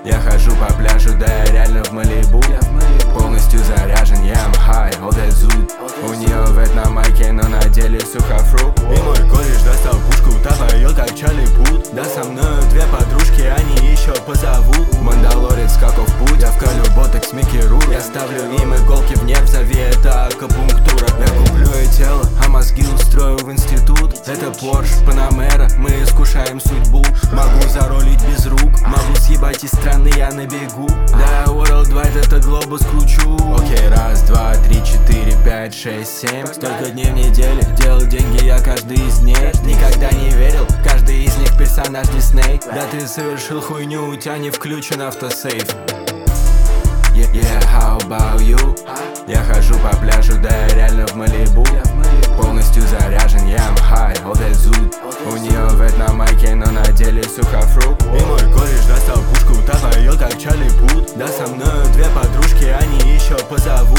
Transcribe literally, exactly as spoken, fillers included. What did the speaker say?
Я хожу по пляжу, да я реально в Малибу. Полностью заряжен, я am high, all that zoot. У нее вет на майке, но на деле сухофрукт. И мой кореш достал пушку, та поет как Чарли Пут. Да со мною две подружки, они еще позовут. Мандалорец как в путь, я вколю ботекс Микки Рур. Я ставлю им иголки в нерв, зови это акупунктура. Я куплю ей тело, а мозги устрою в институт. Это Порш, Панамера, мы искушаем судьбу. Могу заролить без рук, могу съебать из страны, я на бегу. Да, Worldwide это глобус кручу. Окей, раз, два, три, четыре, пять, шесть, семь. Столько дней в неделе, делал деньги я каждый из дней. Никогда не верил, каждый из них персонаж Дисней. Да ты совершил хуйню, у тебя не включен автосейв. Yeah, yeah, how about you? Я хожу по пляжу, да я реально в Малибу. Полностью заряжен, я am high, all that zoot. У нее вет на майке, но на деле сухофрукт. И мой кореш достал пушку, та поет как Чарли Пут. Да со мною две подружки, они еще позовут.